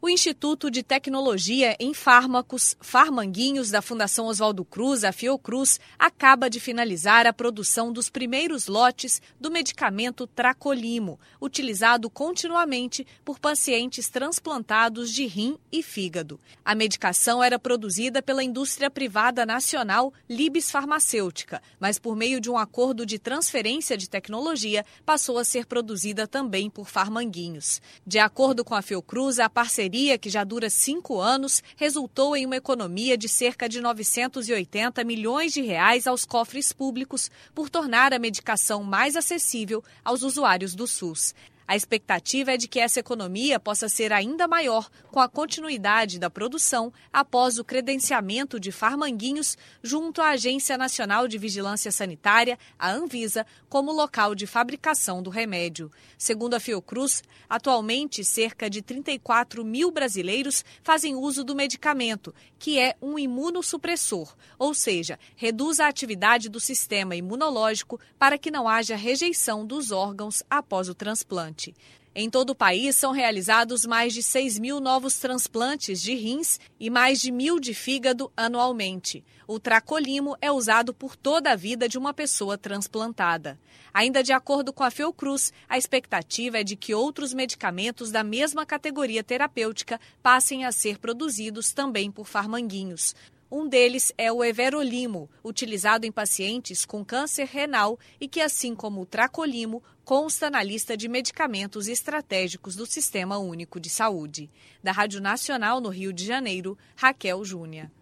O Instituto de Tecnologia em Fármacos, Pharmanguinhos, da Fundação Oswaldo Cruz, a Fiocruz, acaba de finalizar a produção dos primeiros lotes do medicamento Tracolimo, utilizado continuamente por pacientes transplantados de rim e fígado. A medicação era produzida pela indústria privada nacional Libes Farmacêutica, mas por meio de um acordo de transferência de tecnologia, passou a ser produzida também por Pharmanguinhos. De acordo com a Fiocruz, a parceria, que já dura 5 anos, resultou em uma economia de cerca de 980 milhões de reais aos cofres públicos por tornar a medicação mais acessível aos usuários do SUS. A expectativa é de que essa economia possa ser ainda maior com a continuidade da produção após o credenciamento de Pharmanguinhos junto à Agência Nacional de Vigilância Sanitária, a Anvisa, como local de fabricação do remédio. Segundo a Fiocruz, atualmente cerca de 34 mil brasileiros fazem uso do medicamento, que é um imunossupressor, ou seja, reduz a atividade do sistema imunológico para que não haja rejeição dos órgãos após o transplante. Em todo o país, são realizados mais de 6 mil novos transplantes de rins e mais de 1.000 de fígado anualmente. O Tracolimo é usado por toda a vida de uma pessoa transplantada. Ainda de acordo com a Fiocruz, a expectativa é de que outros medicamentos da mesma categoria terapêutica passem a ser produzidos também por Pharmanguinhos. Um deles é o Everolimo, utilizado em pacientes com câncer renal e que, assim como o Tracolimo, consta na lista de medicamentos estratégicos do Sistema Único de Saúde. Da Rádio Nacional no Rio de Janeiro, Raquel Júnior.